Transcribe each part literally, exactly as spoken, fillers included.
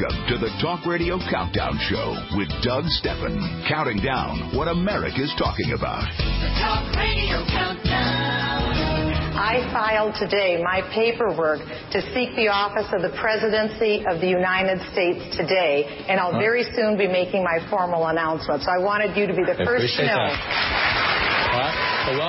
Welcome to the Talk Radio Countdown Show with Doug Stephan, counting down what America's talking about. The Talk Radio Countdown. I filed today my paperwork to seek the office of the presidency of the United States today, and I'll very soon be making my formal announcement. So I wanted you to be the I first to know. That. Well,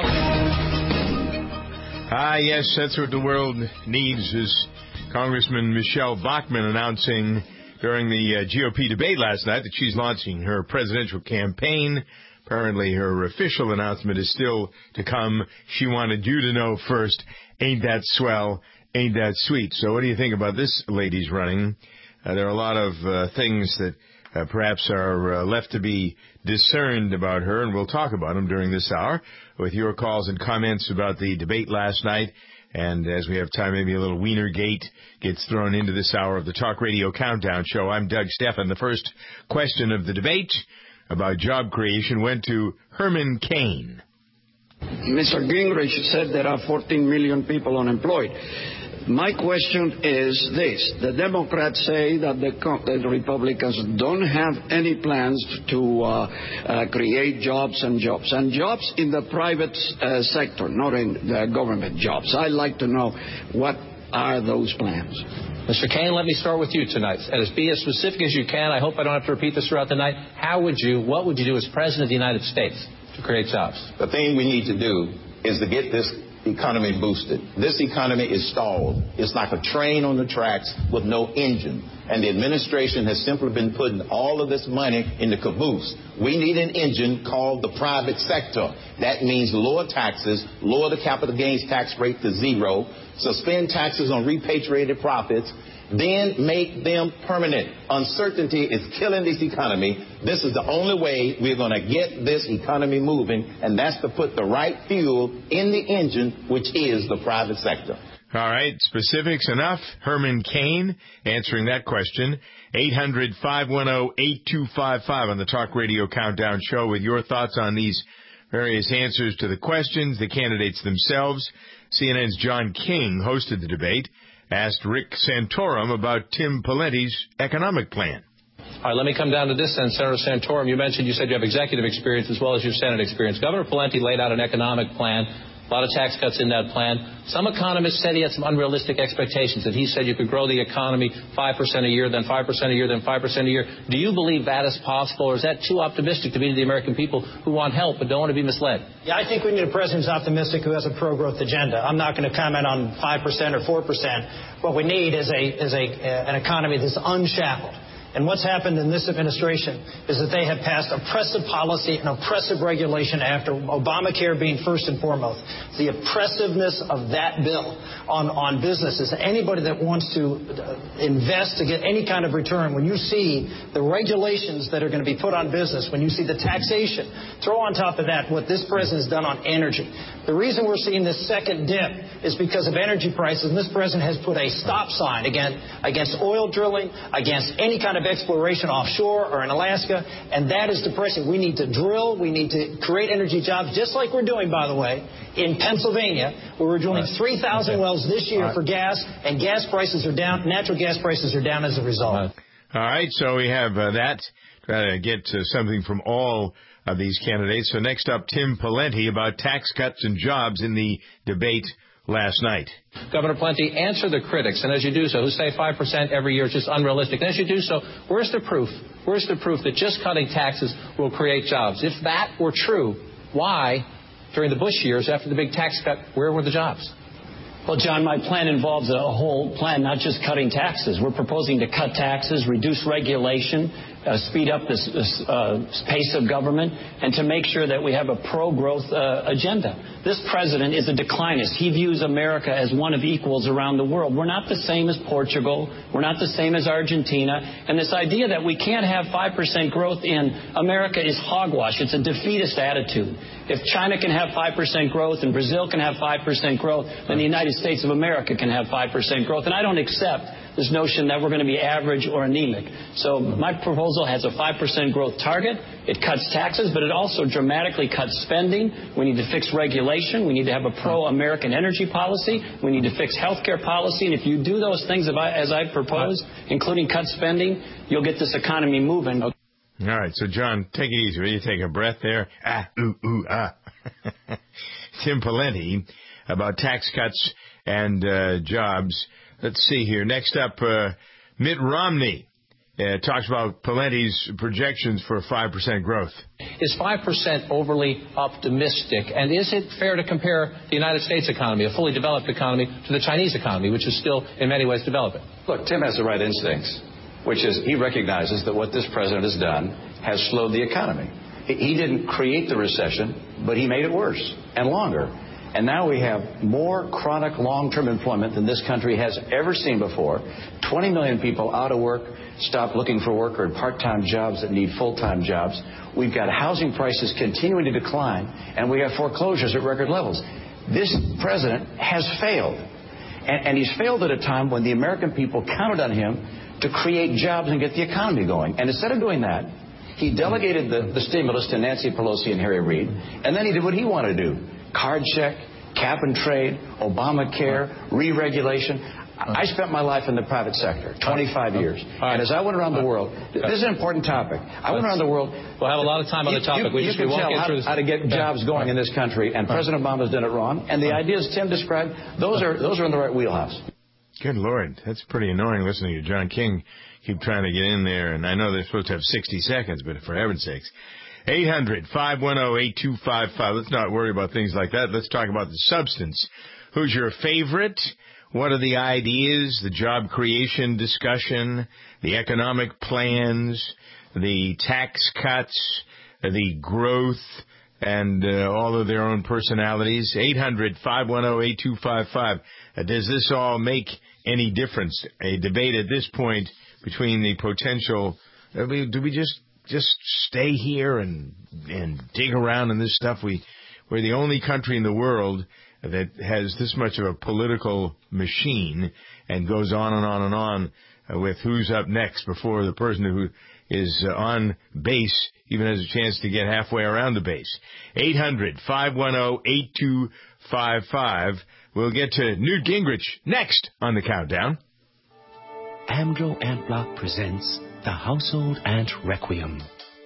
welcome. Ah, yes, that's what the world needs, is Congressman Michelle Bachmann announcing during the uh, G O P debate last night that she's launching her presidential campaign. Apparently her official announcement is still to come. She wanted you to know first. Ain't that swell? Ain't that sweet? So what do you think about this lady's running? Uh, there are a lot of uh, things that uh, perhaps are uh, left to be discerned about her, and we'll talk about them during this hour with your calls and comments about the debate last night. And as we have time, maybe a little Wienergate gets thrown into this hour of the Talk Radio Countdown Show. I'm Doug Stephan. The first question of the debate about job creation went to Herman Cain. Mister Gingrich said there are fourteen million people unemployed. My question is this. The Democrats say that the, the Republicans don't have any plans to uh, uh, create jobs and jobs. And jobs in the private uh, sector, not in the government jobs. I'd like to know what are those plans. Mister Cain, let me start with you tonight. And be as specific as you can. I hope I don't have to repeat this throughout the night. How would you, what would you do as President of the United States to create jobs? The thing we need to do is to get this economy boosted. This economy is stalled. It's like a train on the tracks with no engine. And the administration has simply been putting all of this money in the caboose. We need an engine called the private sector. That means lower taxes, lower the capital gains tax rate to zero, suspend taxes on repatriated profits, then make them permanent. Uncertainty is killing this economy. This is the only way we're going to get this economy moving, and that's to put the right fuel in the engine, which is the private sector. All right, specifics enough. Herman Cain answering that question. eight hundred, five one zero, eight two five five on the Talk Radio Countdown Show with your thoughts on these various answers to the questions, the candidates themselves. C N N's John King hosted the debate, asked Rick Santorum about Tim Pawlenty's economic plan. All right, let me come down to this then, Senator Santorum. You mentioned, you said you have executive experience as well as your Senate experience. Governor Pawlenty laid out an economic plan, a lot of tax cuts in that plan. Some economists said he had some unrealistic expectations, that he said you could grow the economy five percent a year, then five percent a year, then five percent a year. Do you believe that is possible, or is that too optimistic to be to the American people who want help but don't want to be misled? Yeah, I think we need a president who's optimistic, who has a pro-growth agenda. I'm not going to comment on five percent or four percent. What we need is a is a uh, an economy that's unshackled. And what's happened in this administration is that they have passed oppressive policy and oppressive regulation after Obamacare being first and foremost. The oppressiveness of that bill on, on businesses, anybody that wants to invest to get any kind of return, when you see the regulations that are going to be put on business, when you see the taxation, throw on top of that what this president has done on energy. The reason we're seeing this second dip is because of energy prices, and this president has put a stop sign against, against oil drilling, against any kind of exploration offshore or in Alaska, and that is depressing. We need to drill. We need to create energy jobs, just like we're doing, by the way, in Pennsylvania, where we're drilling three thousand wells this year for gas, and gas prices are down. Natural gas prices are down as a result. All right, so we have uh, that. Try to get uh, something from all of these candidates. So next up, Tim Pawlenty about tax cuts and jobs in the debate last night. Governor Pawlenty, answer the critics, and as you do so, who say five percent every year is just unrealistic. And as you do so, where's the proof? Where's the proof that just cutting taxes will create jobs? If that were true, why, during the Bush years, after the big tax cut, where were the jobs? Well, John, my plan involves a whole plan, not just cutting taxes. We're proposing to cut taxes, reduce regulation, uh, speed up this, this uh, pace of government, and to make sure that we have a pro-growth uh, agenda. This president is a declinist. He views America as one of equals around the world. We're not the same as Portugal. We're not the same as Argentina. And this idea that we can't have five percent growth in America is hogwash. It's a defeatist attitude. If China can have five percent growth and Brazil can have five percent growth, then the United States of America can have five percent growth. And I don't accept this notion that we're going to be average or anemic. So my proposal has a five percent growth target. It cuts taxes, but it also dramatically cuts spending. We need to fix regulation. We need to have a pro-American energy policy. We need to fix health care policy. And if you do those things as I propose, including cut spending, you'll get this economy moving. All right, so John, take it easy. Will you take a breath there? Ah, ooh, ooh, ah. Tim Pawlenty about tax cuts and uh, jobs. Let's see here. Next up, uh, Mitt Romney uh, talks about Pawlenty's projections for five percent growth. Is five percent overly optimistic? And is it fair to compare the United States economy, a fully developed economy, to the Chinese economy, which is still in many ways developing? Look, Tim has the right instincts, which is he recognizes that what this president has done has slowed the economy. He didn't create the recession, but he made it worse and longer. And now we have more chronic long-term employment than this country has ever seen before. twenty million people out of work, stopped looking for work, or in part-time jobs that need full-time jobs. We've got housing prices continuing to decline, and we have foreclosures at record levels. This president has failed. And, and he's failed at a time when the American people counted on him to create jobs and get the economy going. And instead of doing that, he delegated the, the stimulus to Nancy Pelosi and Harry Reid, and then he did what he wanted to do. Card check, cap and trade, Obamacare, re-regulation. I spent my life in the private sector, twenty-five years. And as I went around the world, this is an important topic. I went around the world. We'll have a lot of time on the topic. You, we you just can we won't tell get how, through this. how to get jobs going in this country, and President Obama's done it wrong. And the ideas Tim described, those are those are in the right wheelhouse. Good Lord, that's pretty annoying listening to John King keep trying to get in there. And I know they're supposed to have sixty seconds, but for heaven's sakes. eight hundred, five one zero, eight two five five. Let's not worry about things like that. Let's talk about the substance. Who's your favorite? What are the ideas, the job creation discussion, the economic plans, the tax cuts, the growth, and uh, all of their own personalities? eight hundred, five one zero, eight two five five. Uh, does this all make any difference? A debate at this point between the potential, uh, do we just just stay here and and dig around in this stuff? We, we're the only country in the world that has this much of a political machine and goes on and on and on uh, with who's up next before the person who is uh, on base even has a chance to get halfway around the base. eight hundred, five one zero, eight two five five. We'll get to Newt Gingrich next on the Countdown. Amdro Ant Block presents The Household Ant Requiem.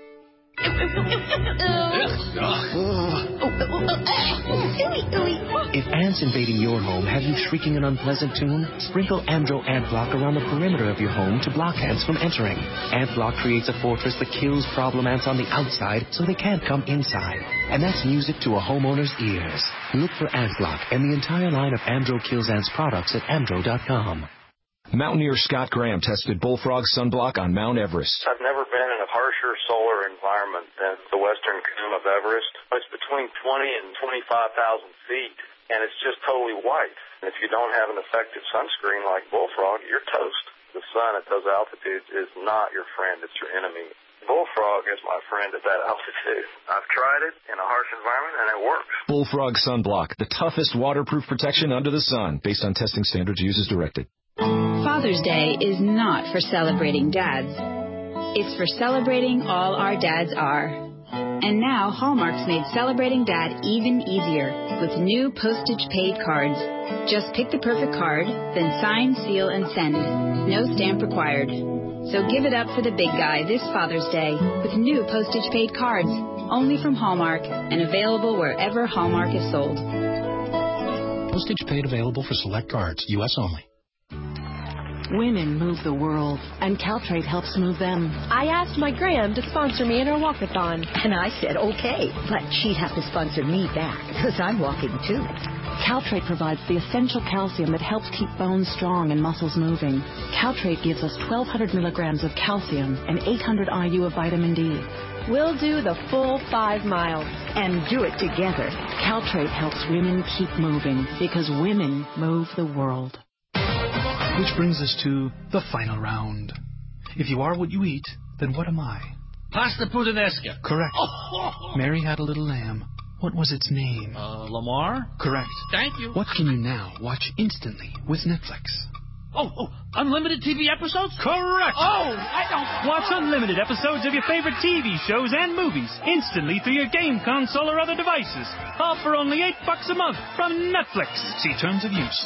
If ants invading your home have you shrieking an unpleasant tune, sprinkle Amdro Ant Block around the perimeter of your home to block ants from entering. Ant Block creates a fortress that kills problem ants on the outside so they can't come inside. And that's music to a homeowner's ears. Look for Ant Block and the entire line of Amdro Kills Ants products at amdro dot com. Mountaineer Scott Graham tested Bullfrog Sunblock on Mount Everest. I've never been in a harsher solar environment than the western cone of Everest. It's between twenty and twenty-five thousand feet, and it's just totally white. And if you don't have an effective sunscreen like Bullfrog, you're toast. The sun at those altitudes is not your friend, it's your enemy. Bullfrog is my friend at that altitude. I've tried it in a harsh environment, and it works. Bullfrog Sunblock, the toughest waterproof protection under the sun, based on testing standards, used as directed. Father's Day is not for celebrating dads. It's for celebrating all our dads are. And now Hallmark's made celebrating dad even easier with new postage-paid cards. Just pick the perfect card, then sign, seal, and send. No stamp required. So give it up for the big guy this Father's Day with new postage-paid cards, only from Hallmark and available wherever Hallmark is sold. Postage paid available for select cards, U S only. Women move the world, and Caltrate helps move them. I asked my gram to sponsor me in her walkathon. And I said, okay, but she'd have to sponsor me back, because I'm walking too. Caltrate provides the essential calcium that helps keep bones strong and muscles moving. Caltrate gives us twelve hundred milligrams of calcium and eight hundred I U of vitamin D. We'll do the full five miles. And do it together. Caltrate helps women keep moving, because women move the world. Which brings us to the final round. If you are what you eat, then what am I? Pasta puttanesca. Correct. Oh. Mary had a little lamb. What was its name? Uh, Lamar? Correct. Thank you. What can you now watch instantly with Netflix? Oh, oh, unlimited T V episodes? Correct. Oh, I don't... Watch unlimited episodes of your favorite T V shows and movies instantly through your game console or other devices. All for only eight bucks a month from Netflix. See terms of use.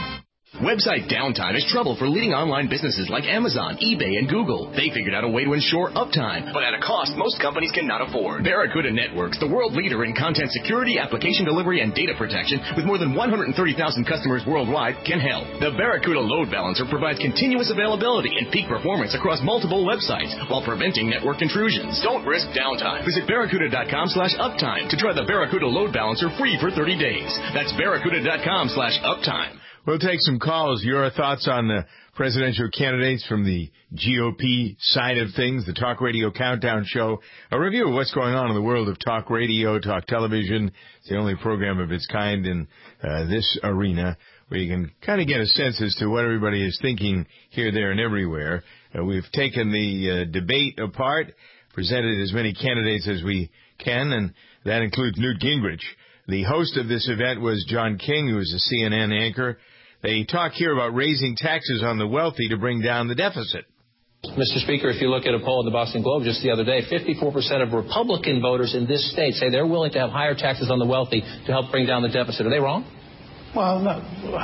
Website downtime is trouble for leading online businesses like Amazon, eBay, and Google. They figured out a way to ensure uptime, but at a cost most companies cannot afford. Barracuda Networks, the world leader in content security, application delivery, and data protection, with more than one hundred thirty thousand customers worldwide, can help. The Barracuda Load Balancer provides continuous availability and peak performance across multiple websites while preventing network intrusions. Don't risk downtime. Visit Barracuda.com slash uptime to try the Barracuda Load Balancer free for thirty days. That's Barracuda.com slash uptime. We'll take some calls. Your thoughts on the presidential candidates from the G O P side of things, the Talk Radio Countdown Show, a review of what's going on in the world of talk radio, talk television. It's the only program of its kind in uh, this arena where you can kind of get a sense as to what everybody is thinking here, there, and everywhere. Uh, we've taken the uh, debate apart, presented as many candidates as we can, and that includes Newt Gingrich. The host of this event was John King, who is a C N N anchor. They talk here about raising taxes on the wealthy to bring down the deficit. Mister Speaker, if you look at a poll in the Boston Globe just the other day, fifty-four percent of Republican voters in this state say they're willing to have higher taxes on the wealthy to help bring down the deficit. Are they wrong? Well, no.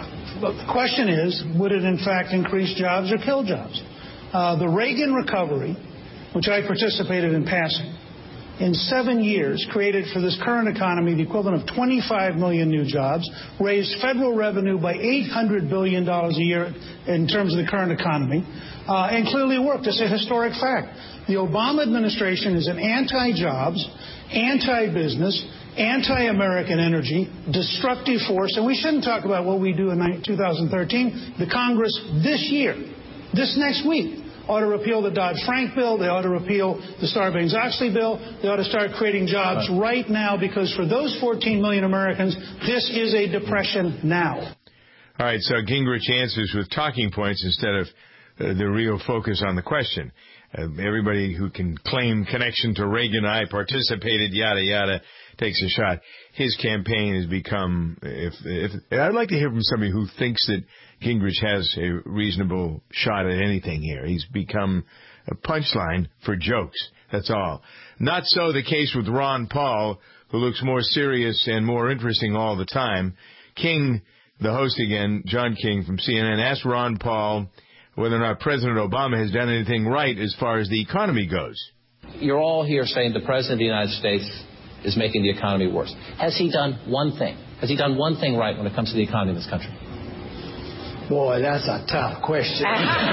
The question is, would it in fact increase jobs or kill jobs? Uh, the Reagan recovery, which I participated in passing, in seven years created for this current economy the equivalent of twenty-five million new jobs, raised federal revenue by eight hundred billion dollars a year in terms of the current economy, uh, and clearly worked. It's a historic fact. The Obama administration is an anti-jobs, anti-business, anti-American energy, destructive force, and we shouldn't talk about what we do in two thousand thirteen. The Congress this year, this next week, ought to repeal the Dodd-Frank bill. They ought to repeal the Sarbanes-Oxley bill. They ought to start creating jobs right now, because for those fourteen million Americans, this is a depression now. All right, so Gingrich answers with talking points instead of uh, the real focus on the question. Uh, everybody who can claim connection to Reagan, I participated, yada, yada, takes a shot. His campaign has become, if, if I'd like to hear from somebody who thinks that Gingrich has a reasonable shot at anything here. He's become a punchline for jokes. That's all. Not so the case with Ron Paul, who looks more serious and more interesting all the time. King, the host again, John King from C N N, asked Ron Paul whether or not President Obama has done anything right as far as the economy goes. You're all here saying the President of the United States is making the economy worse. Has he done one thing? Has he done one thing right when it comes to the economy of this country? Boy, that's a tough question.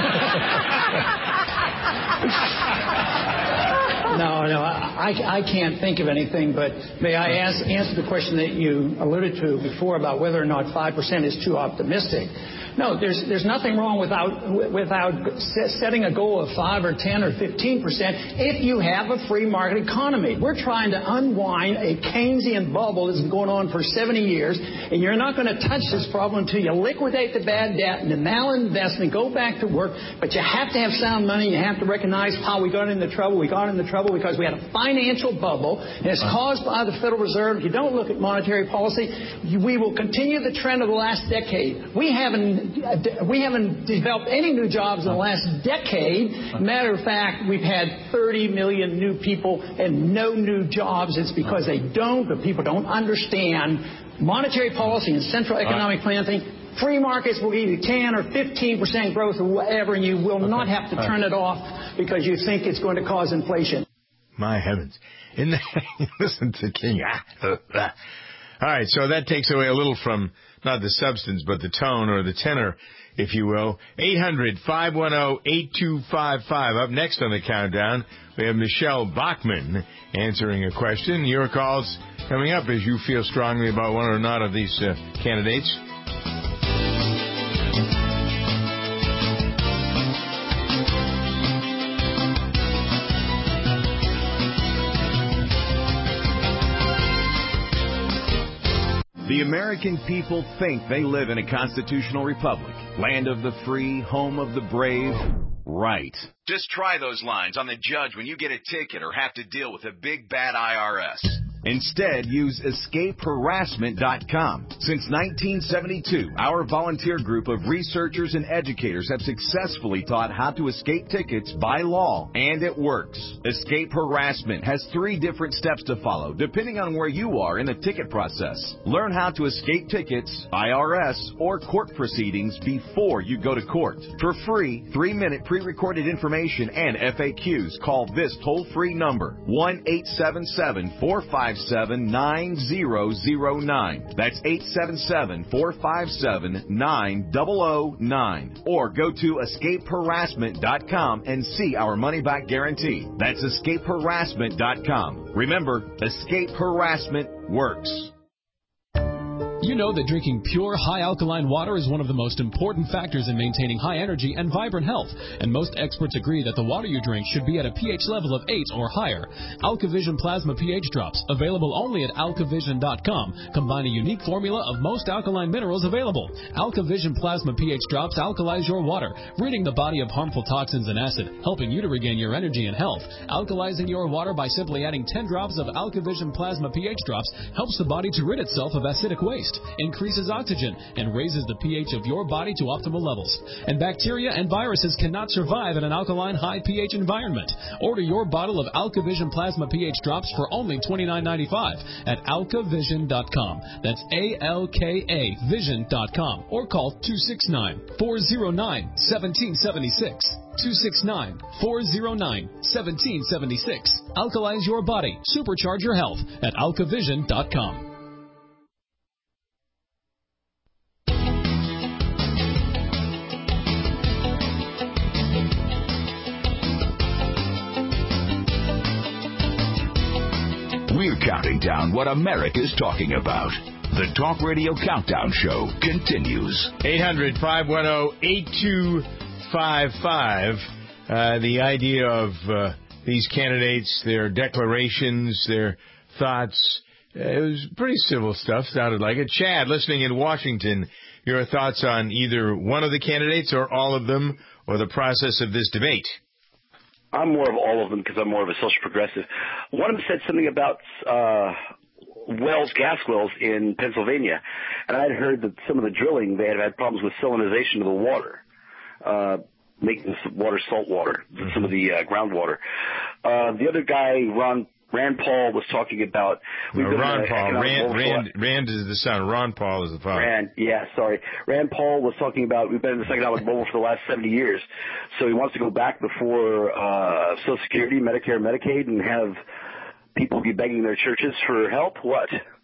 No, no, I, I can't think of anything, but may I ask, answer the question that you alluded to before about whether or not five percent is too optimistic. No, there's there's nothing wrong without without setting a goal of five or ten or fifteen percent if you have a free market economy. We're trying to unwind a Keynesian bubble that's been going on for seventy years, and you're not going to touch this problem until you liquidate the bad debt and the malinvestment, go back to work. But you have to have sound money. You have to recognize how we got into trouble. We got into trouble because we had a financial bubble, and it's caused by the Federal Reserve. If you don't look at monetary policy, we will continue the trend of the last decade. We haven't We haven't developed any new jobs in the last decade. Matter of fact, we've had thirty million new people and no new jobs. It's because they don't, the people don't understand monetary policy and central economic planning. Free markets will give you ten or fifteen percent growth or whatever, and you will not have to turn it off because you think it's going to cause inflation. My heavens. In the, listen to King. All right, so that takes away a little from not the substance, but the tone or the tenor, if you will. eight hundred, five one zero, eight two five five. Up next on the countdown, we have Michelle Bachmann answering a question. Your calls coming up as you feel strongly about one or not of these uh, candidates. The American people think they live in a constitutional republic, land of the free, home of the brave. Right. Just try those lines on the judge when you get a ticket or have to deal with a big bad I R S. Instead, use escape harassment dot com. Since nineteen seventy-two, our volunteer group of researchers and educators have successfully taught how to escape tickets by law, and it works. Escape harassment has three different steps to follow, depending on where you are in the ticket process. Learn how to escape tickets, I R S, or court proceedings before you go to court. For free, three-minute pre-recorded information and F A Qs, call this toll-free number, one eight seven seven, four five seven, nine zero zero nine. That's eight seven seven, four five seven, nine zero zero nine. Or go to escape harassment dot com and see our money-back guarantee. That's escape harassment dot com. Remember, escape harassment works. You know that drinking pure, high-alkaline water is one of the most important factors in maintaining high energy and vibrant health, and most experts agree that the water you drink should be at a pH level of eight or higher. AlkaVision Plasma pH Drops, available only at alkavision dot com, combine a unique formula of most alkaline minerals available. AlkaVision Plasma pH Drops alkalize your water, ridding the body of harmful toxins and acid, helping you to regain your energy and health. Alkalizing your water by simply adding ten drops of AlkaVision Plasma pH Drops helps the body to rid itself of acidic waste, increases oxygen, and raises the pH of your body to optimal levels. And bacteria and viruses cannot survive in an alkaline high pH environment. Order your bottle of AlkaVision Plasma pH Drops for only twenty-nine ninety-five at alkavision dot com. That's A L K A vision dot com. Or call two six nine, four zero nine, one seven seven six. two six nine, four zero nine, one seven seven six. Alkalize your body. Supercharge your health at alkavision dot com. We're counting down what America's talking about. The Talk Radio Countdown Show continues. eight hundred, five one zero, eight two five five. Uh, the idea of uh, these candidates, their declarations, their thoughts, uh, it was pretty civil stuff, sounded like it. Chad, listening in Washington, your thoughts on either one of the candidates or all of them, or the process of this debate? I'm more of all of them because I'm more of a social progressive. One of them said something about uh, wells, gas wells in Pennsylvania, and I had heard that some of the drilling, they had had problems with salinization of the water, uh, making the water salt water, mm-hmm. some of the uh, groundwater. Uh, the other guy, Ron Rand Paul, was talking about... No, Ron Paul. Rand, Rand, Rand is the son. Ron Paul is the father. Rand, yeah, sorry. Rand Paul was talking about, we've been in this economic bubble for the last seventy years, so he wants to go back before uh, Social Security, Medicare, Medicaid, and have people be begging their churches for help? What?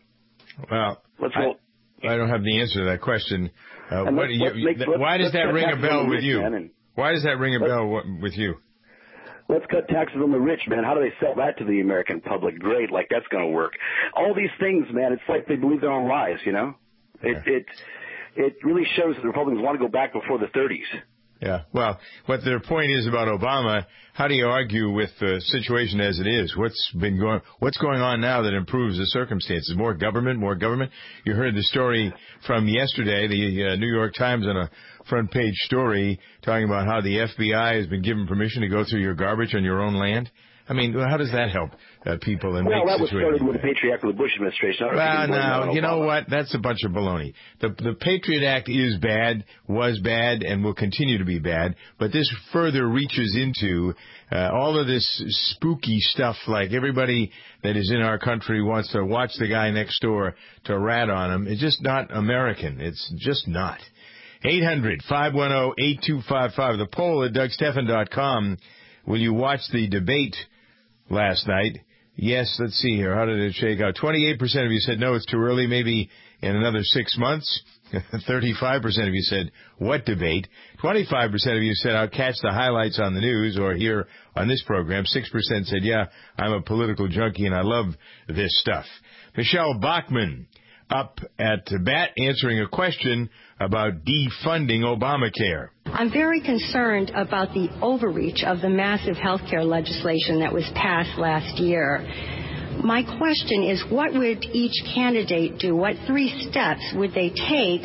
Well, let's I, go. I don't have the answer to that question. Uh, what, let's, you, make, th- why does that ring a bell with you? And, why does that ring a bell w- with you? Let's cut taxes on the rich, man. How do they sell that to the American public? Great, like that's going to work. All these things, man, it's like they believe their own lies, you know? It it it really shows that the Republicans want to go back before the thirties. Yeah, well, what their point is about Obama, how do you argue with the situation as it is? What's been going, what's going on now that improves the circumstances? More government, more government? You heard the story from yesterday, the uh, New York Times on a front page story talking about how the F B I has been given permission to go through your garbage on your own land. I mean, how does that help uh, people and well, make that was situations? started with the Patriot Act of the Bush administration. Well, now, you know what? That's a bunch of baloney. The, the Patriot Act is bad, was bad, and will continue to be bad, but this further reaches into uh, all of this spooky stuff, like everybody that is in our country wants to watch the guy next door to rat on him. It's just not American. It's just not. eight hundred, five one zero, eight two five five. The poll at Doug Stephan dot com. Will you watch the debate last night? Yes, let's see here. How did it shake out? twenty-eight percent of you said no, it's too early, maybe in another six months. thirty-five percent of you said, what debate? twenty-five percent of you said, I'll catch the highlights on the news or here on this program. six percent said, yeah, I'm a political junkie and I love this stuff. Michelle Bachmann up at bat answering a question about defunding Obamacare. I'm very concerned about the overreach of the massive health care legislation that was passed last year. My question is, what would each candidate do? What three steps would they take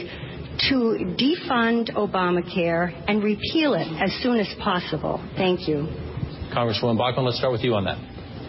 to defund Obamacare and repeal it as soon as possible? Thank you. Congresswoman Bachmann, let's start with you on that.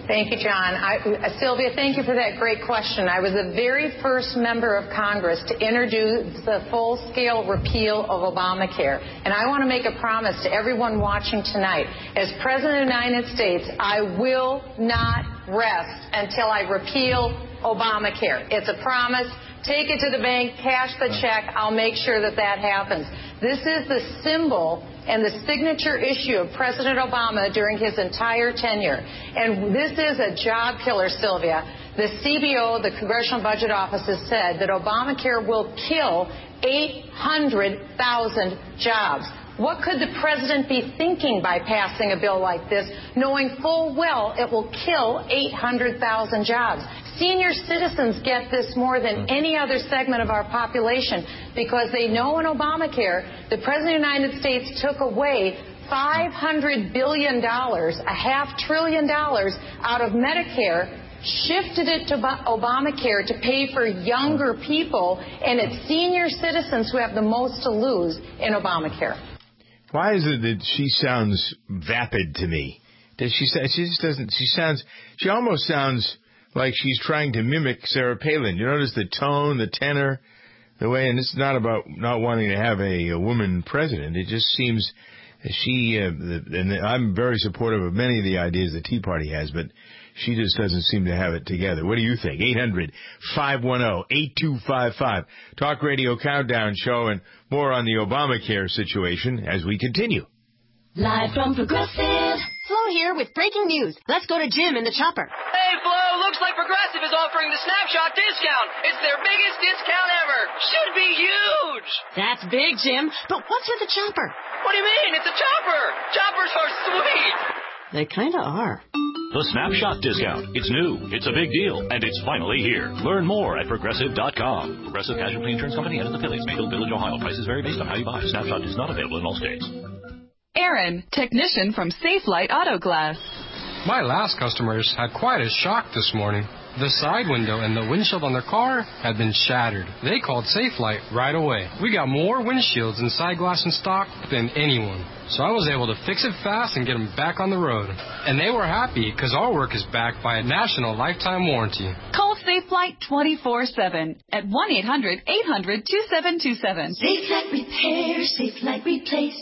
Thank you, John. I, uh, Sylvia, thank you for that great question. I was the very first member of Congress to introduce the full-scale repeal of Obamacare. And I want to make a promise to everyone watching tonight. As President of the United States, I will not rest until I repeal Obamacare. It's a promise. Take it to the bank, cash the check. I'll make sure that that happens. This is the symbol and the signature issue of President Obama during his entire tenure. And this is a job killer, Sylvia. The C B O, the Congressional Budget Office, has said that Obamacare will kill eight hundred thousand jobs. What could the president be thinking by passing a bill like this, knowing full well it will kill eight hundred thousand jobs? Senior citizens get this more than any other segment of our population because they know in Obamacare the President of the United States took away five hundred billion dollars, a half trillion dollars out of Medicare, shifted it to Obamacare to pay for younger people, and it's senior citizens who have the most to lose in Obamacare. Why is it that she sounds vapid to me? Does she say, she just doesn't, she sounds, she almost sounds like she's trying to mimic Sarah Palin. You notice the tone, the tenor, the way, and it's not about not wanting to have a, a woman president. It just seems she, uh, the, and I'm very supportive of many of the ideas the Tea Party has, but she just doesn't seem to have it together. What do you think? eight hundred, five one zero, eight two five five. Talk Radio Countdown Show and more on the Obamacare situation as we continue. Live from Progressive. Flo here with breaking news. Let's go to Jim in the chopper. Hey, Flo, looks like Progressive is offering the Snapshot discount. It's their biggest discount ever. Should be huge. That's big, Jim. But what's with the chopper? What do you mean? It's a chopper. Choppers are sweet. They kind of are. The Snapshot discount. It's new, it's a big deal, and it's finally here. Learn more at Progressive dot com. Progressive Casualty Insurance Company and its affiliates. Mayfield Village, Ohio. Prices vary based on how you buy. Snapshot is not available in all states. Aaron, technician from Safe Light Auto Glass. My last customers had quite a shock this morning. The side window and the windshield on their car had been shattered. They called Safe Light right away. We got more windshields and side glass in stock than anyone. So I was able to fix it fast and get them back on the road. And they were happy because our work is backed by a national lifetime warranty. Call Safe Light twenty-four seven at one eight hundred eight hundred two seven two seven. Safe Light Repair, Safe Light Replace.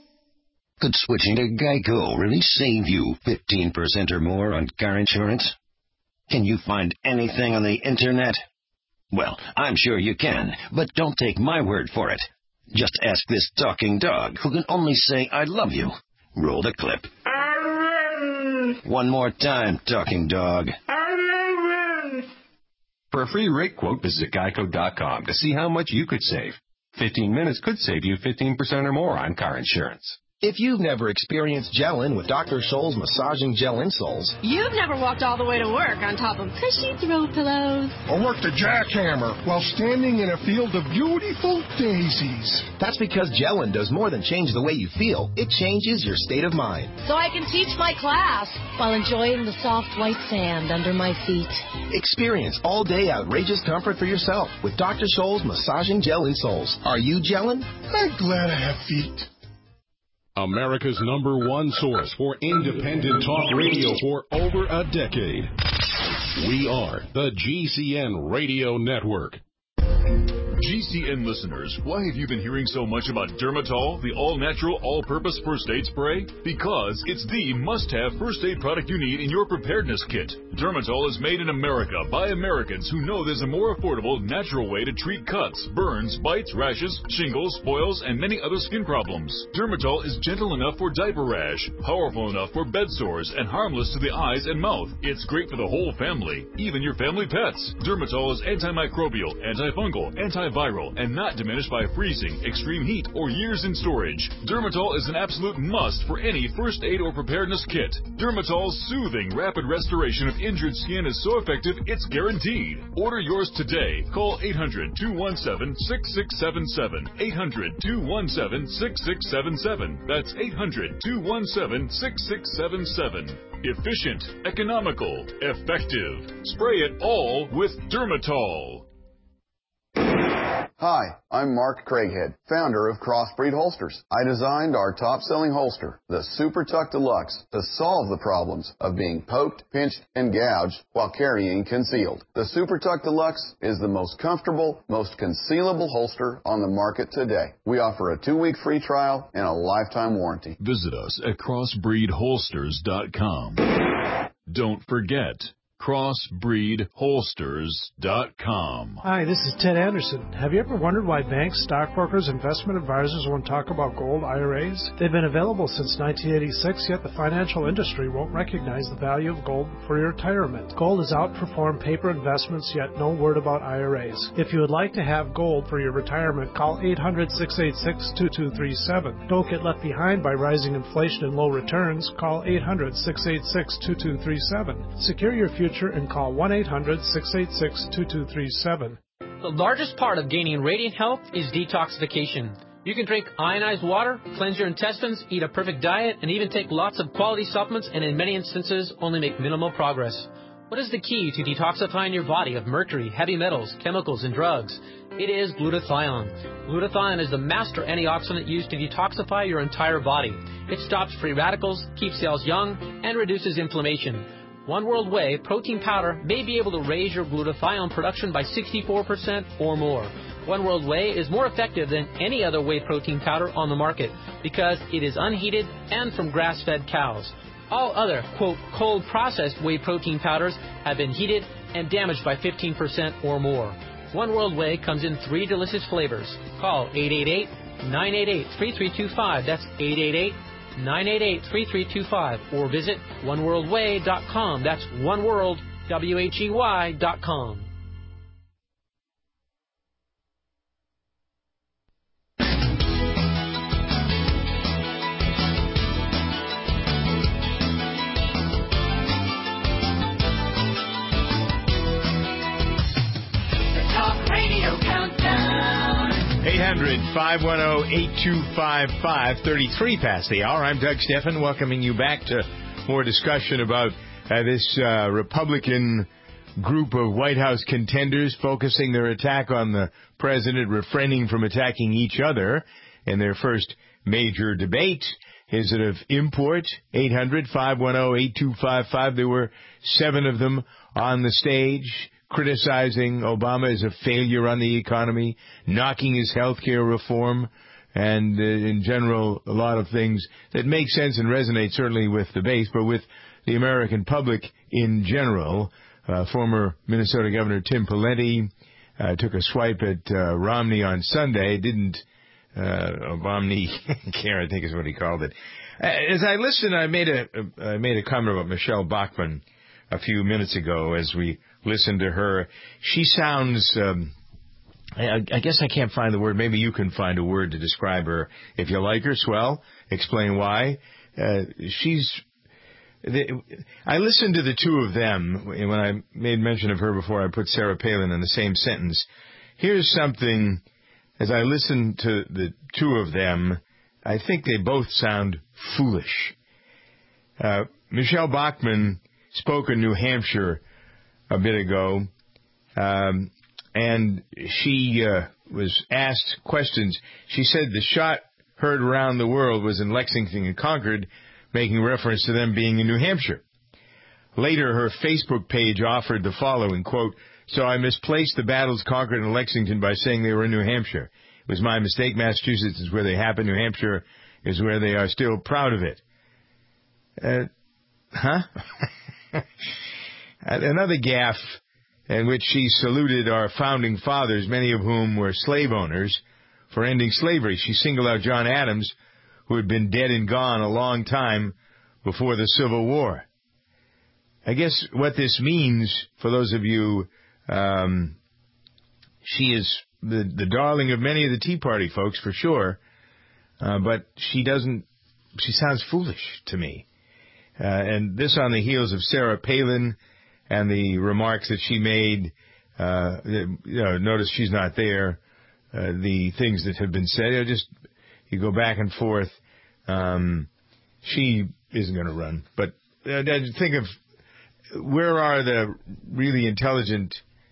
Could switching to Geico really save you fifteen percent or more on car insurance? Can you find anything on the internet? Well, I'm sure you can, but don't take my word for it. Just ask this talking dog who can only say I love you. Roll the clip. One more time, talking dog. For a free rate quote, visit geico dot com to see how much you could save. fifteen minutes could save you fifteen percent or more on car insurance. If you've never experienced gel-in with Doctor Scholl's massaging gel insoles, you've never walked all the way to work on top of cushy throw pillows, or worked a jackhammer while standing in a field of beautiful daisies. That's because gel-in does more than change the way you feel. It changes your state of mind. So I can teach my class while enjoying the soft white sand under my feet. Experience all-day outrageous comfort for yourself with Doctor Scholl's massaging gel insoles. Are you gelling? I'm glad I have feet. America's number one source for independent talk radio for over a decade. We are the G C N Radio Network. G C N listeners, why have you been hearing so much about Dermatol, the all-natural, all-purpose first aid spray? Because it's the must-have first aid product you need in your preparedness kit. Dermatol is made in America by Americans who know there's a more affordable, natural way to treat cuts, burns, bites, rashes, shingles, boils, and many other skin problems. Dermatol is gentle enough for diaper rash, powerful enough for bed sores, and harmless to the eyes and mouth. It's great for the whole family, even your family pets. Dermatol is antimicrobial, antifungal, antiviral, and not diminished by freezing, extreme heat, or years in storage. Dermatol is an absolute must for any first aid or preparedness kit. Dermatol's soothing, rapid restoration of injured skin is so effective, it's guaranteed. Order yours today. Call eight hundred two one seven six six seven seven. eight hundred two one seven six six seven seven. That's eight hundred two one seven six six seven seven. Efficient, economical, effective. Spray it all with Dermatol. Hi, I'm Mark Craighead, founder of Crossbreed Holsters. I designed our top-selling holster, the Super Tuck Deluxe, to solve the problems of being poked, pinched, and gouged while carrying concealed. The Super Tuck Deluxe is the most comfortable, most concealable holster on the market today. We offer a two-week free trial and a lifetime warranty. Visit us at crossbreed holsters dot com. Don't forget, crossbreed holsters dot com. Hi, this is Ted Anderson. Have you ever wondered why banks, stockbrokers, investment advisors won't talk about gold I R As? They've been available since nineteen eighty-six, yet the financial industry won't recognize the value of gold for your retirement. Gold has outperformed paper investments, yet no word about I R As. If you would like to have gold for your retirement, call eight hundred, six eight six, two two three seven. Don't get left behind by rising inflation and low returns. Call eight hundred, six eight six, two two three seven. Secure your future and call one eight hundred, six eight six, two two three seven. The largest part of gaining radiant health is detoxification. You can drink ionized water, cleanse your intestines, eat a perfect diet, and even take lots of quality supplements and in many instances only make minimal progress. What is the key to detoxifying your body of mercury, heavy metals, chemicals, and drugs? It is glutathione. Glutathione is the master antioxidant used to detoxify your entire body. It stops free radicals, keeps cells young, and reduces inflammation. One World Whey protein powder may be able to raise your glutathione production by sixty-four percent or more. One World Whey is more effective than any other whey protein powder on the market because it is unheated and from grass-fed cows. All other, quote, cold-processed whey protein powders have been heated and damaged by fifteen percent or more. One World Whey comes in three delicious flavors. Call eight eight eight, nine eight eight, three three two five. That's eight eight eight, nine eight eight, three three two five. Or visit one world way dot com. That's oneworld, W H E Y dot com. eight hundred, five one zero, eight two five five, thirty-three past the hour. I'm Doug Steffen, welcoming you back to more discussion about uh, this uh, Republican group of White House contenders focusing their attack on the president, refraining from attacking each other in their first major debate. Is it of import? eight hundred, five one zero, eight two five five. There were seven of them on the stage, criticizing Obama as a failure on the economy, knocking his health care reform, and uh, in general, a lot of things that make sense and resonate certainly with the base, but with the American public in general. Uh, former Minnesota Governor Tim Pawlenty uh, took a swipe at uh, Romney on Sunday, didn't uh, Obama care, I think is what he called it. As I listened, I made a, a I made a comment about Michelle Bachmann a few minutes ago as we listened to her. She sounds, um, I, I guess I can't find the word. Maybe you can find a word to describe her. If you like her, swell. Explain why. Uh, she's, the, I listened to the two of them, and when I made mention of her before, I put Sarah Palin in the same sentence. Here's something, as I listened to the two of them, I think they both sound foolish. Uh, Michelle Bachmann spoke in New Hampshire a bit ago, um, and she uh, was asked questions. She said the shot heard around the world was in Lexington and Concord, making reference to them being in New Hampshire. Later, her Facebook page offered the following, quote, "So I misplaced the battles Concord and Lexington by saying they were in New Hampshire. It was my mistake. Massachusetts is where they happened. New Hampshire is where they are still proud of it." Uh, huh? Another gaffe in which she saluted our founding fathers, many of whom were slave owners, for ending slavery. She singled out John Adams, who had been dead and gone a long time before the Civil War. I guess what this means, for those of you, um, she is the, the darling of many of the Tea Party folks, for sure, uh, but she doesn't, she sounds foolish to me. Uh, and this on the heels of Sarah Palin and the remarks that she made. Uh, you know, notice she's not there. Uh, the things that have been said, you know, just you go back and forth. Um, she isn't going to run, but uh, think of where are the really intelligent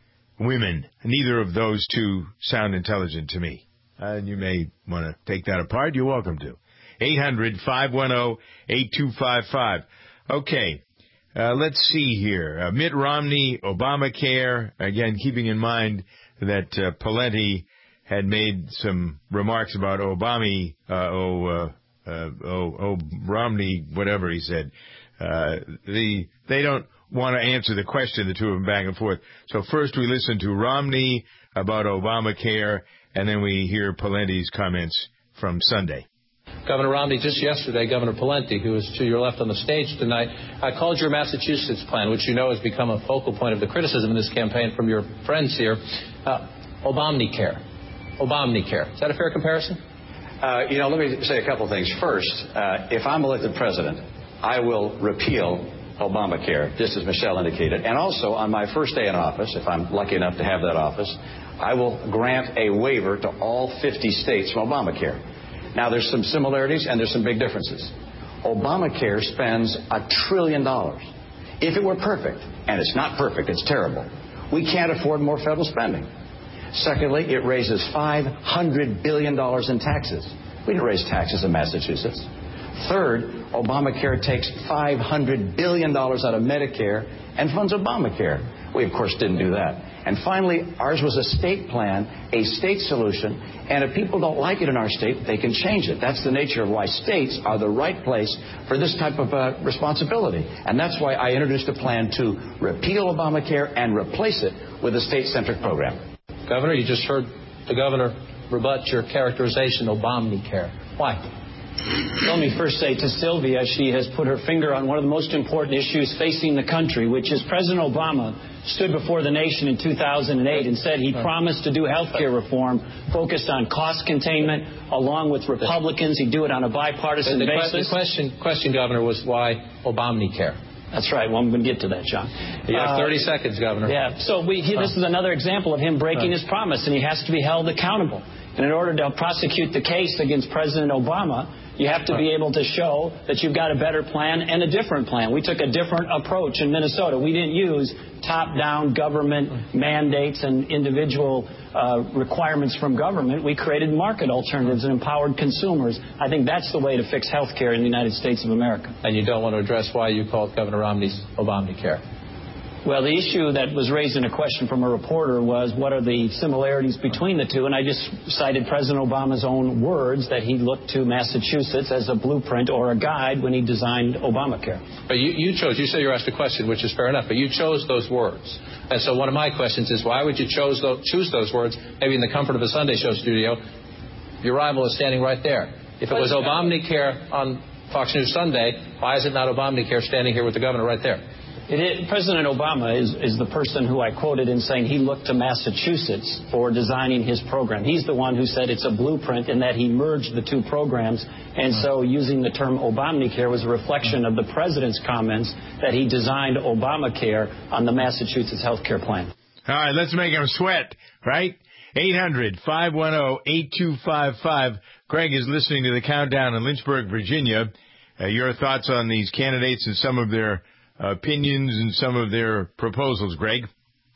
women. Neither of those two sound intelligent to me. Uh, and you may want to take that apart. You're welcome to. eight hundred, five one zero, eight two five five. Okay, uh, let's see here. Uh, Mitt Romney, Obamacare. Again, keeping in mind that uh, Pawlenty had made some remarks about Obama, uh, oh, uh, uh, oh, oh, Romney, whatever he said. Uh, the they don't want to answer the question, the two of them back and forth. So first we listen to Romney about Obamacare, and then we hear Pawlenty's comments from Sunday. Governor Romney, just yesterday, Governor Pawlenty, who is to your left on the stage tonight, I called your Massachusetts plan, which you know has become a focal point of the criticism in this campaign from your friends here, uh, Obamacare. Obamacare. Is that a fair comparison? Uh, you know, let me say a couple things. First, uh, if I'm elected president, I will repeal Obamacare, just as Michelle indicated. And also, on my first day in office, if I'm lucky enough to have that office, I will grant a waiver to all fifty states from Obamacare. Now, there's some similarities and there's some big differences. Obamacare spends a trillion dollars. If it were perfect, and it's not perfect, it's terrible, we can't afford more federal spending. Secondly, it raises five hundred billion dollars in taxes. We didn't raise taxes in Massachusetts. Third, Obamacare takes five hundred billion dollars out of Medicare and funds Obamacare. We, of course, didn't do that. And finally, ours was a state plan, a state solution, and if people don't like it in our state, they can change it. That's the nature of why states are the right place for this type of uh, responsibility. And that's why I introduced a plan to repeal Obamacare and replace it with a state-centric program. Governor, you just heard the governor rebut your characterization of Obamacare. Why? Let me first say to Sylvia, she has put her finger on one of the most important issues facing the country, which is President Obama stood before the nation in two thousand eight and said he promised to do health care reform focused on cost containment along with Republicans. He'd do it on a bipartisan the, the, basis. The question, question, Governor, was why Obamacare? That's right. Well, I'm going to get to that, John. You have thirty uh, seconds, Governor. Yeah. So we, he, this is another example of him breaking his promise, and he has to be held accountable. And in order to prosecute the case against President Obama, you have to be able to show that you've got a better plan and a different plan. We took a different approach in Minnesota. We didn't use top-down government mandates and individual uh, requirements from government. We created market alternatives and empowered consumers. I think that's the way to fix health care in the United States of America. And you don't want to address why you called Governor Romney's Obamacare? Well, the issue that was raised in a question from a reporter was what are the similarities between the two, and I just cited President Obama's own words that he looked to Massachusetts as a blueprint or a guide when he designed Obamacare. But you, you chose, you say you were asked a question, which is fair enough, but you chose those words. And so one of my questions is why would you chose those, choose those words, maybe in the comfort of a Sunday show studio? Your rival is standing right there. If it was Obamacare on Fox News Sunday, why is it not Obamacare standing here with the governor right there? It is, President Obama is, is the person who I quoted in saying he looked to Massachusetts for designing his program. He's the one who said it's a blueprint in that he merged the two programs. And so using the term Obamacare was a reflection of the president's comments that he designed Obamacare on the Massachusetts health care plan. All right, let's make him sweat, right? eight hundred, five one zero, eight two five five. Greg is listening to the countdown in Lynchburg, Virginia. Uh, your thoughts on these candidates and some of their opinions and some of their proposals, Greg?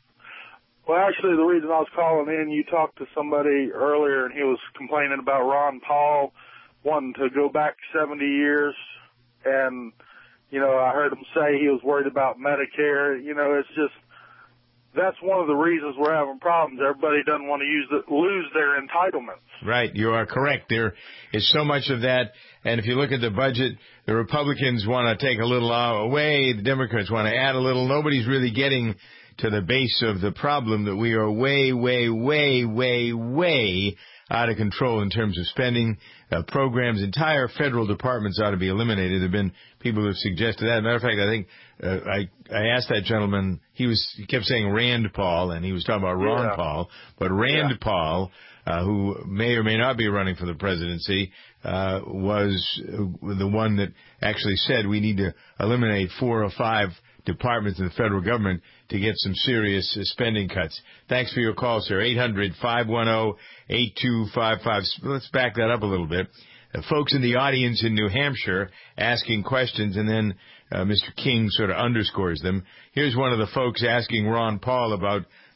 Well, actually, the reason I was calling in, you talked to somebody earlier, and he was complaining about Ron Paul wanting to go back seventy years, and, you know, I heard him say he was worried about Medicare. You know, it's just, that's one of the reasons we're having problems. Everybody doesn't want to use the, lose their entitlements. Right, you are correct. There is so much of that, and if you look at the budget, the Republicans want to take a little away, the Democrats want to add a little. Nobody's really getting to the base of the problem that we are way, way, way, way, way out of control in terms of spending. Uh, programs, entire federal departments ought to be eliminated. There have been people who have suggested that. As a matter of fact, I think uh, I I asked that gentleman, he was he kept saying Rand Paul, and he was talking about Ron yeah. Paul, but Rand yeah. Paul, Uh, who may or may not be running for the presidency, uh, was the one that actually said we need to eliminate four or five departments in the federal government to get some serious uh, spending cuts. Thanks for your call, sir. eight hundred, five one zero, eight two five five. Let's back that up a little bit. Uh, folks in the audience in New Hampshire asking questions, and then uh, Mister King sort of underscores them. Here's one of the folks asking Ron Paul about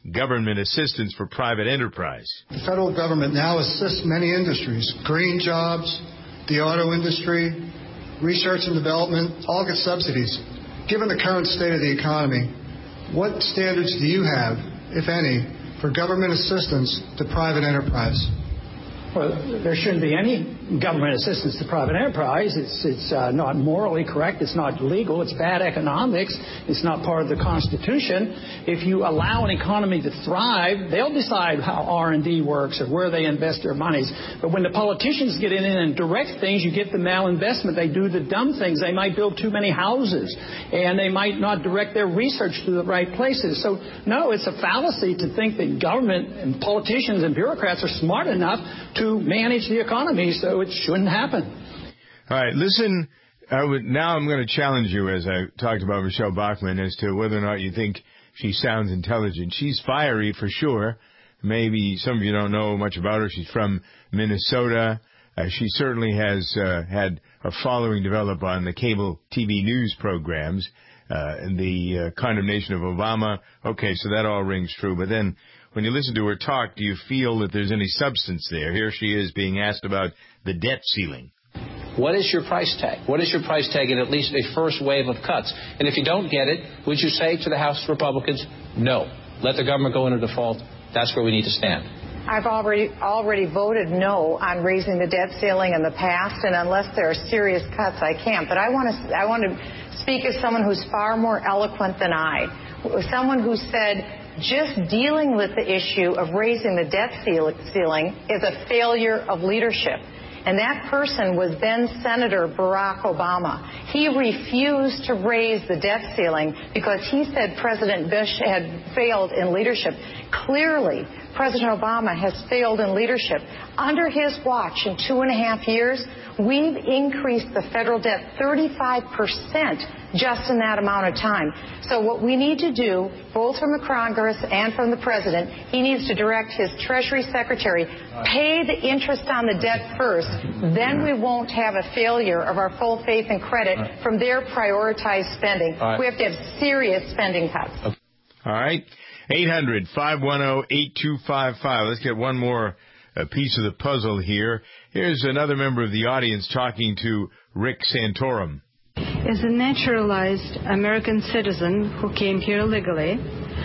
government assistance for private enterprise. The federal government now assists many industries, green jobs, the auto industry, research and development, all get subsidies. Given the current state of the economy, what standards do you have, if any, for government assistance to private enterprise? Well, there shouldn't be any government assistance to private enterprise. It's it's uh, not morally correct. It's not legal. It's bad economics. It's not part of the Constitution. If you allow an economy to thrive, they'll decide how R and D works or where they invest their monies. But when the politicians get in and direct things, you get the malinvestment. They do the dumb things. They might build too many houses, and they might not direct their research to the right places. So, no, it's a fallacy to think that government and politicians and bureaucrats are smart enough to manage the economy, so it shouldn't happen. All right, listen, I would, now I'm going to challenge you, as I talked about Michelle Bachmann, as to whether or not you think she sounds intelligent. She's fiery for sure. Maybe some of you don't know much about her. She's from Minnesota. Uh, she certainly has uh, had a following develop on the cable T V news programs. Uh, and the uh, condemnation of Obama, okay, so that all rings true. But then when you listen to her talk, do you feel that there's any substance there? Here she is being asked about the debt ceiling. What is your price tag? What is your price tag in at least a first wave of cuts? And if you don't get it, would you say to the House Republicans, no, let the government go into default? That's where we need to stand. I've already already voted no on raising the debt ceiling in the past, and unless there are serious cuts, I can't. But I want to I want to speak as someone who's far more eloquent than I, someone who said just dealing with the issue of raising the debt ceiling is a failure of leadership. And that person was then Senator Barack Obama. He refused to raise the debt ceiling because he said President Bush had failed in leadership. Clearly, President Obama has failed in leadership. Under his watch, in two and a half years, we've increased the federal debt thirty-five percent just in that amount of time. So what we need to do, both from the Congress and from the President, he needs to direct his Treasury Secretary, pay the interest on the debt first. Then we won't have a failure of our full faith and credit from their prioritized spending. Right. We have to have serious spending cuts. All right. eight hundred, five one zero, eight two five five. Let's get one more uh, piece of the puzzle here. Here's another member of the audience talking to Rick Santorum. As a naturalized American citizen who came here legally,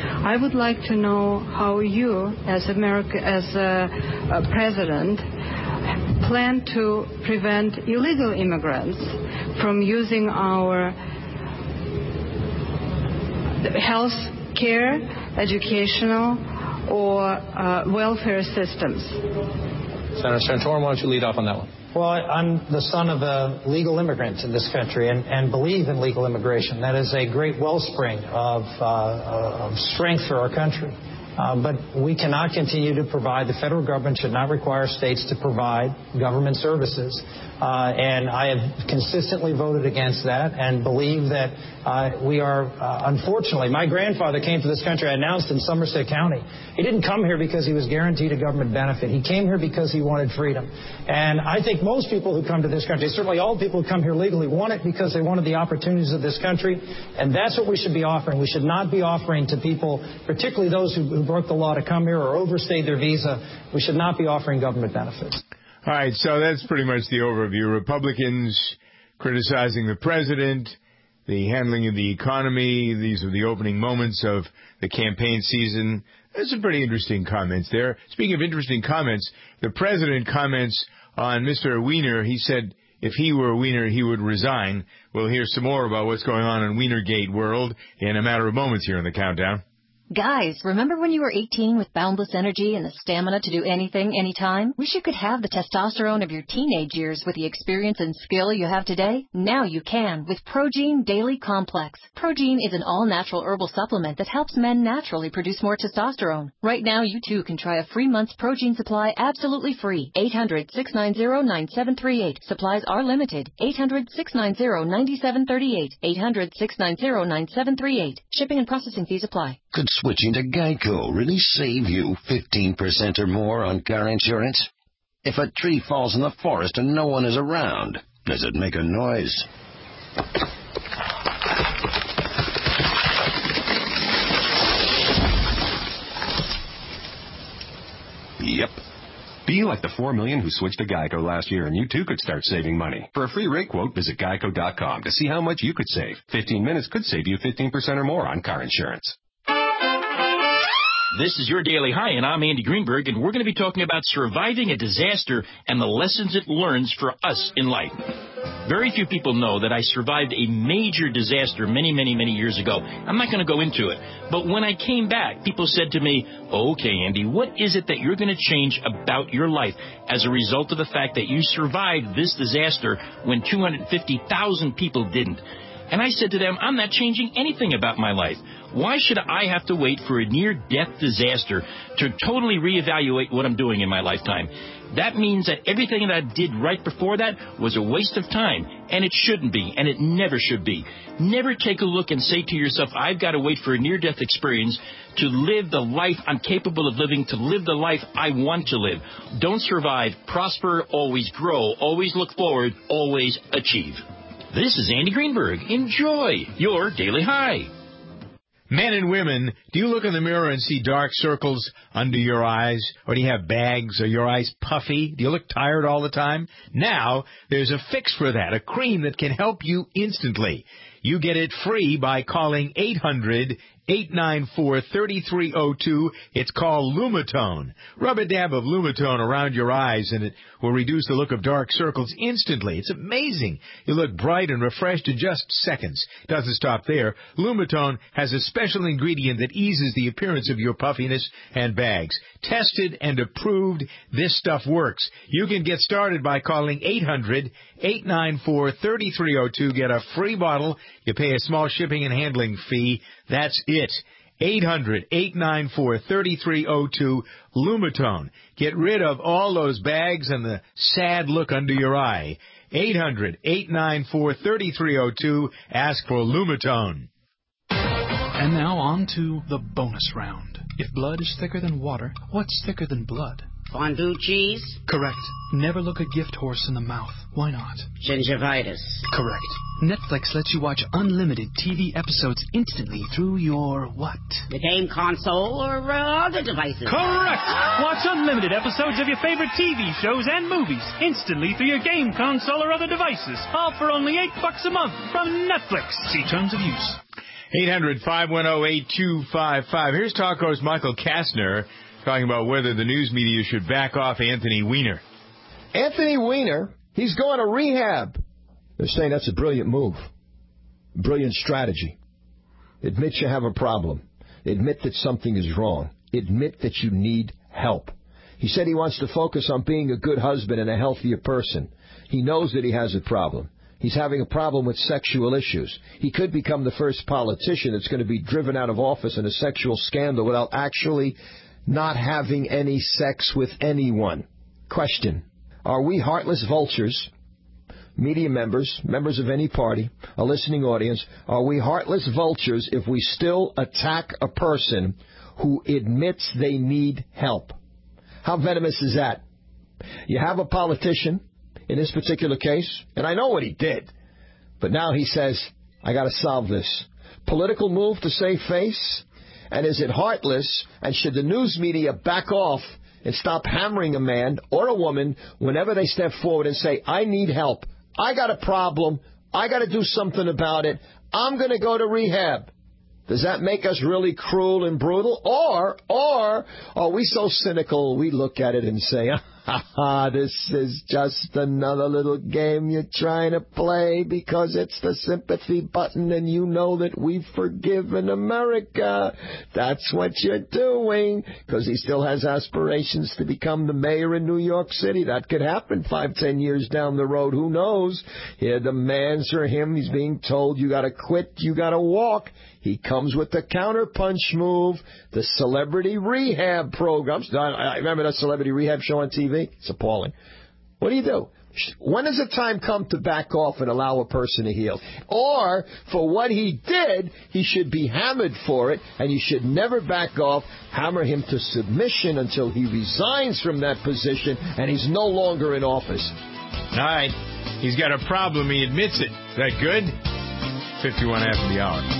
I would like to know how you, as America, as a, a president, plan to prevent illegal immigrants from using our health care, educational, or uh, welfare systems. Senator Santorum, why don't you lead off on that one? Well, I'm the son of a legal immigrant in this country and, and believe in legal immigration. That is a great wellspring of, uh, of strength for our country. Uh, but we cannot continue to provide, the federal government should not require states to provide government services. Uh, and I have consistently voted against that and believe that uh, we are, uh, unfortunately, my grandfather came to this country, I announced in Somerset County. He didn't come here because he was guaranteed a government benefit. He came here because he wanted freedom. And I think most people who come to this country, certainly all people who come here legally, want it because they wanted the opportunities of this country. And that's what we should be offering. We should not be offering to people, particularly those who, who broke the law to come here or overstayed their visa, we should not be offering government benefits. All right, so that's pretty much the overview. Republicans criticizing the president, the handling of the economy. These are the opening moments of the campaign season. There's some pretty interesting comments there. Speaking of interesting comments, the president comments on Mister Weiner. He said if he were Weiner, he would resign. We'll hear some more about what's going on in Weinergate world in a matter of moments here in the countdown. Guys, remember when you were eighteen with boundless energy and the stamina to do anything, anytime? Wish you could have the testosterone of your teenage years with the experience and skill you have today? Now you can with Progene Daily Complex. Progene is an all-natural herbal supplement that helps men naturally produce more testosterone. Right now, you too can try a free month's Progene supply absolutely free. eight hundred, six nine zero, nine seven three eight. Supplies are limited. eight hundred, six nine zero, nine seven three eight. eight hundred, six nine zero, nine seven three eight. Shipping and processing fees apply. Could switching to Geico really save you fifteen percent or more on car insurance? If a tree falls in the forest and no one is around, does it make a noise? Be like the four million who switched to Geico last year, and you too could start saving money. For a free rate quote, visit geico dot com to see how much you could save. fifteen minutes could save you fifteen percent or more on car insurance. This is your Daily High, and I'm Andy Greenberg, and we're going to be talking about surviving a disaster and the lessons it learns for us in life. Very few people know that I survived a major disaster many, many, many years ago. I'm not going to go into it. But when I came back, people said to me, okay, Andy, what is it that you're going to change about your life as a result of the fact that you survived this disaster when two hundred fifty thousand people didn't? And I said to them, I'm not changing anything about my life. Why should I have to wait for a near-death disaster to totally reevaluate what I'm doing in my lifetime? That means that everything that I did right before that was a waste of time, and it shouldn't be, and it never should be. Never take a look and say to yourself, I've got to wait for a near-death experience to live the life I'm capable of living, to live the life I want to live. Don't survive, prosper, always grow, always look forward, always achieve. This is Andy Greenberg. Enjoy your Daily High. Men and women, do you look in the mirror and see dark circles under your eyes? Or do you have bags? Are your eyes puffy? Do you look tired all the time? Now, there's a fix for that, a cream that can help you instantly. You get it free by calling eight hundred, eight nine four, three three zero two. It's called Lumitone. Rub a dab of Lumitone around your eyes, and it will reduce the look of dark circles instantly. It's amazing. You look bright and refreshed in just seconds. It doesn't stop there. Lumitone has a special ingredient that eases the appearance of your puffiness and bags. Tested and approved, this stuff works. You can get started by calling eight hundred, eight nine four, three three zero two. Get a free bottle. You pay a small shipping and handling fee. That's it. eight hundred, eight nine four, three three zero two, Lumitone. Get rid of all those bags and the sad look under your eye. eight hundred, eight nine four, three three zero two. Ask for Lumitone. And now on to the bonus round. If blood is thicker than water, what's thicker than blood? Fondue cheese? Correct. Never look a gift horse in the mouth. Why not? Gingivitis. Correct. Netflix lets you watch unlimited T V episodes instantly through your what? The game console or uh, other devices. Correct! Watch unlimited episodes of your favorite T V shows and movies instantly through your game console or other devices. All for only eight bucks a month from Netflix. See terms of use. eight hundred, five one zero, eight two five five. Here's talk host Michael Kastner talking about whether the news media should back off Anthony Weiner. Anthony Weiner, he's going to rehab. They're saying that's a brilliant move. Brilliant strategy. Admit you have a problem. Admit that something is wrong. Admit that you need help. He said he wants to focus on being a good husband and a healthier person. He knows that he has a problem. He's having a problem with sexual issues. He could become the first politician that's going to be driven out of office in a sexual scandal without actually not having any sex with anyone. Question. Are we heartless vultures, media members, members of any party, a listening audience, are we heartless vultures if we still attack a person who admits they need help? How venomous is that? You have a politician in this particular case, and I know what he did, but now he says, I got to solve this. Political move to save face? And is it heartless? And should the news media back off and stop hammering a man or a woman whenever they step forward and say, I need help. I got a problem. I got to do something about it. I'm going to go to rehab. Does that make us really cruel and brutal? Or, or are we so cynical we look at it and say, ha ha, this is just another little game you're trying to play because it's the sympathy button and you know that we've forgiven America. That's what you're doing because he still has aspirations to become the mayor in New York City. That could happen five, ten years down the road. Who knows? Here demands for him. He's being told you got to quit, you got to walk. He comes with the counterpunch move, the celebrity rehab programs. I remember that celebrity rehab show on T V? It's appalling. What do you do? When does the time come to back off and allow a person to heal? Or, for what he did, he should be hammered for it, and you should never back off, hammer him to submission until he resigns from that position and he's no longer in office. All right. He's got a problem. He admits it. Is that good? fifty-one after the hour.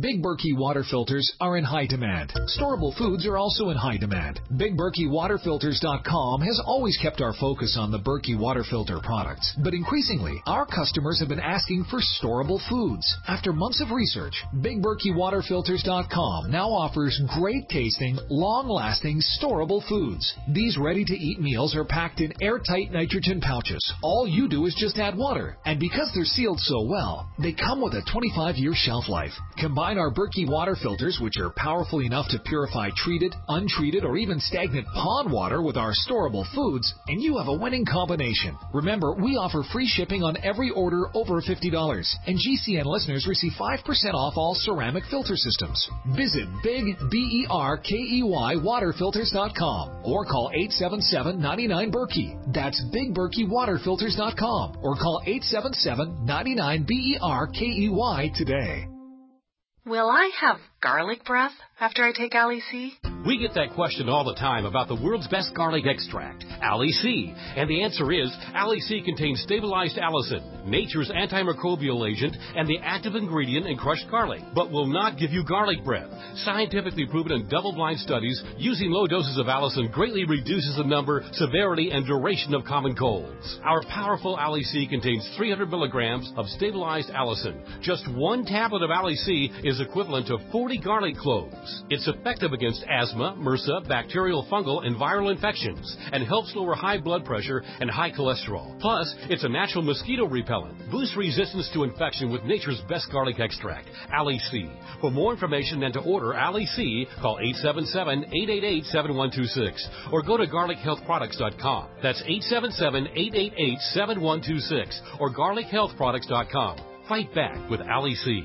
Big Berkey water filters are in high demand. Storable foods are also in high demand. Big Berkey Water Filters dot com has always kept our focus on the Berkey water filter products, but increasingly, our customers have been asking for storable foods. After months of research, Big Berkey Water Filters dot com now offers great-tasting, long-lasting, storable foods. These ready-to-eat meals are packed in airtight nitrogen pouches. All you do is just add water, and because they're sealed so well, they come with a twenty-five year shelf life. Combine our Berkey water filters, which are powerful enough to purify treated, untreated, or even stagnant pond water with our storable foods, and you have a winning combination. Remember, we offer free shipping on every order over fifty dollars, and G C N listeners receive five percent off all ceramic filter systems. Visit Big B E R K E Y Water Filters dot com or call eight seven seven, nine nine, Berkey. That's Big Berkey Water Filters dot com or call eight seven seven, nine nine, B E R K E Y today. Will I have garlic breath after I take Ali C? We get that question all the time about the world's best garlic extract, Ali C. And the answer is, Ali C contains stabilized allicin, nature's antimicrobial agent, and the active ingredient in crushed garlic, but will not give you garlic breath. Scientifically proven in double-blind studies, using low doses of allicin greatly reduces the number, severity, and duration of common colds. Our powerful Ali C contains three hundred milligrams of stabilized allicin. Just one tablet of Ali C is equivalent to forty garlic cloves. It's effective against asthma, MRSA, bacterial, fungal, and viral infections, and helps lower high blood pressure and high cholesterol. Plus, it's a natural mosquito repellent. Boost resistance to infection with nature's best garlic extract, Ali C. For more information and to order Ali C, call eight seven seven, eight eight eight, seven one two six or go to garlic health products dot com. That's eight seven seven, eight eight eight, seven one two six or garlic health products dot com. Fight back with Ali C.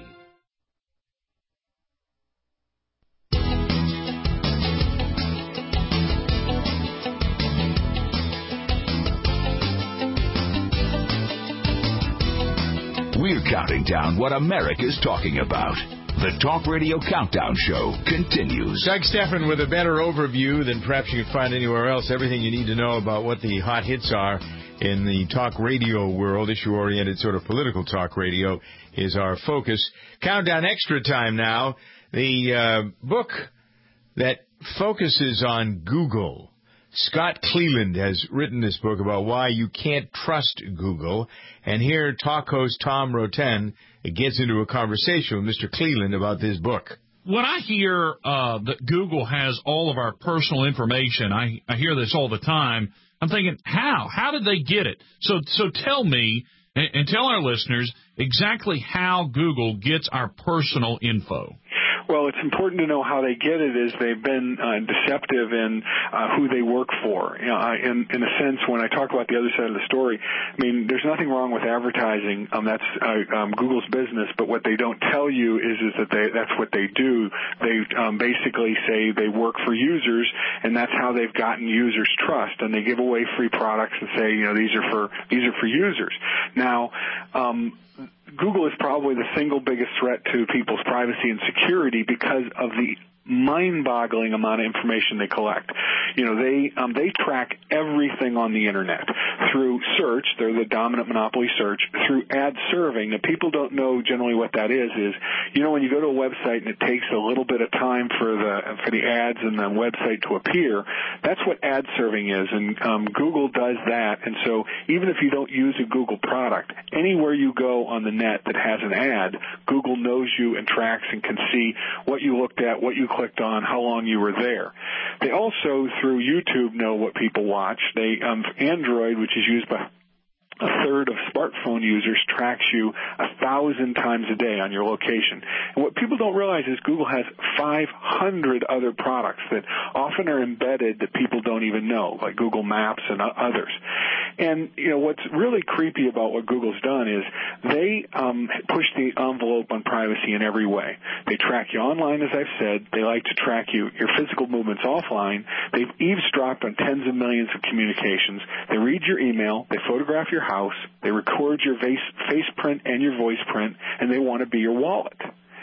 We're counting down what America's talking about. The Talk Radio Countdown Show continues. Doug Stephan with a better overview than perhaps you can find anywhere else. Everything you need to know about what the hot hits are in the talk radio world, issue-oriented sort of political talk radio, is our focus. Countdown Extra Time now. The uh, book that focuses on Google. Scott Cleland has written this book about why you can't trust Google. And here, talk host Tom Roten gets into a conversation with Mister Cleland about this book. When I hear uh, that Google has all of our personal information, I, I hear this all the time. I'm thinking, how? How did they get it? So, so tell me and, and tell our listeners exactly how Google gets our personal info. Well, it's important to know how they get it is they've been uh, deceptive in uh, who they work for. You know, I, in, in a sense, when I talk about the other side of the story, I mean, there's nothing wrong with advertising. Um, that's uh, um, Google's business, but what they don't tell you is, is that they, that's what they do. They um, basically say they work for users, and that's how they've gotten users' trust. And they give away free products and say, you know, these are for these are for users. Now, um, Google is probably the single biggest threat to people's privacy and security because of the mind-boggling amount of information they collect. You know, they um, they track everything on the internet through search. They're the dominant monopoly search through ad serving. Now, people don't know generally what that is. Is you know when you go to a website and it takes a little bit of time for the for the ads and the website to appear. That's what ad serving is, and um, Google does that. And so even if you don't use a Google product, anywhere you go on the net that has an ad, Google knows you and tracks and can see what you looked at, what you clicked on, how long you were there. They also, through YouTube, know what people watch. They um, Android, which is used by a third of smartphone users, tracks you a thousand times a day on your location. And what people don't realize is Google has five hundred other products that often are embedded that people don't even know, like Google Maps and others. And, you know, what's really creepy about what Google's done is they um, push the envelope on privacy in every way. They track you online, as I've said. They like to track you, your physical movements offline. They've eavesdropped on tens of millions of communications. They read your email. They photograph your house. They record your face, face print and your voice print, and they want to be your wallet.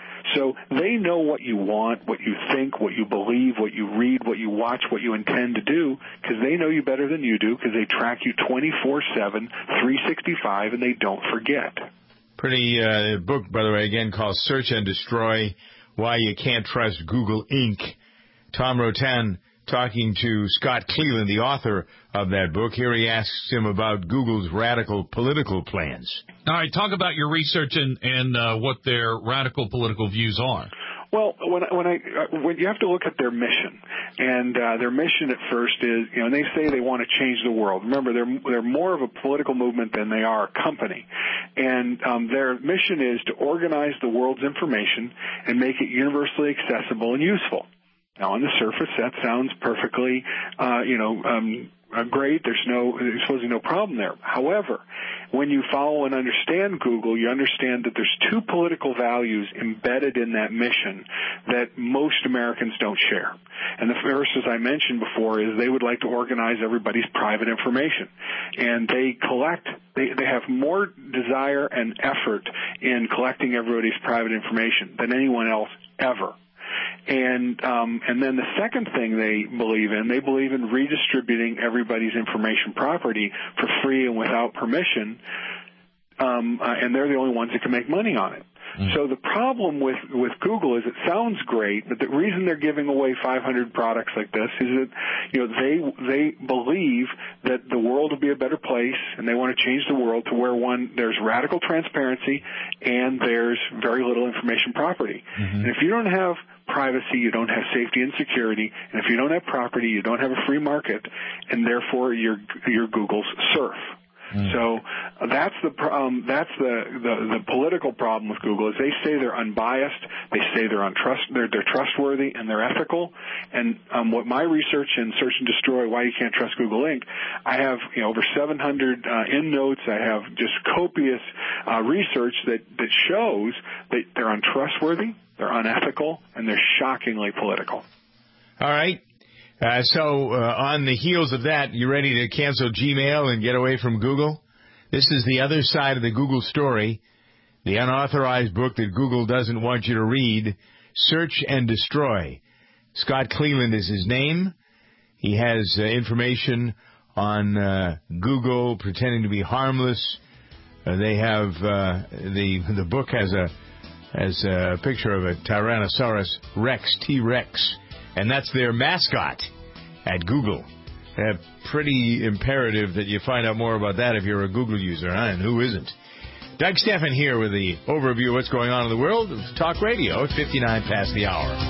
So they know what you want, what you think, what you believe, what you read, what you watch, what you intend to do, because they know you better than you do, because they track you twenty-four seven, three sixty-five, and they don't forget. Pretty uh, book, by the way, again, called Search and Destroy, Why You Can't Trust Google Incorporated. Tom Rotan talking to Scott Cleland, the author of that book. Here he asks him about Google's radical political plans. All right, talk about your research and, and uh, what their radical political views are. Well, when when I uh, when you have to look at their mission, and uh, their mission at first is, you know, and they say they want to change the world. Remember, they're they're more of a political movement than they are a company, and um, their mission is to organize the world's information and make it universally accessible and useful. Now, on the surface, that sounds perfectly, uh, you know, um, uh, great. There's no, there's supposedly no problem there. However, when you follow and understand Google, you understand that there's two political values embedded in that mission that most Americans don't share. And the first, as I mentioned before, is they would like to organize everybody's private information. And they collect, they, they have more desire and effort in collecting everybody's private information than anyone else ever. And um, and then the second thing they believe in, they believe in redistributing everybody's information property for free and without permission, um, uh, and they're the only ones that can make money on it. Mm. So the problem with, with Google is it sounds great, but the reason they're giving away five hundred products like this is that, you know, they they believe that the world will be a better place, and they want to change the world to where, one, there's radical transparency and there's very little information property. Mm-hmm. And if you don't have privacy, you don't have safety and security, and if you don't have property, you don't have a free market, and therefore you're, you're Google's serf. Mm. So uh, that's the um, that's the, the the political problem with Google is they say they're unbiased, they say they're untrust they're, they're trustworthy and they're ethical. And um, what my research in Search and Destroy: Why You Can't Trust Google Incorporated, I have you know over seven hundred uh, endnotes. I have just copious uh, research that that shows that they're untrustworthy, they're unethical, and they're shockingly political. All right. Uh, so, uh, on the heels of that, you ready to cancel Gmail and get away from Google? This is the other side of the Google story, the unauthorized book that Google doesn't want you to read, Search and Destroy. Scott Cleland is his name. He has uh, information on uh, Google pretending to be harmless. Uh, they have, uh, the the book has a, has a picture of a Tyrannosaurus Rex, T-Rex. And that's their mascot at Google. Uh, pretty imperative that you find out more about that if you're a Google user, huh? And who isn't? Doug Steffen here with the overview of what's going on in the world of talk radio at fifty-nine past the hour.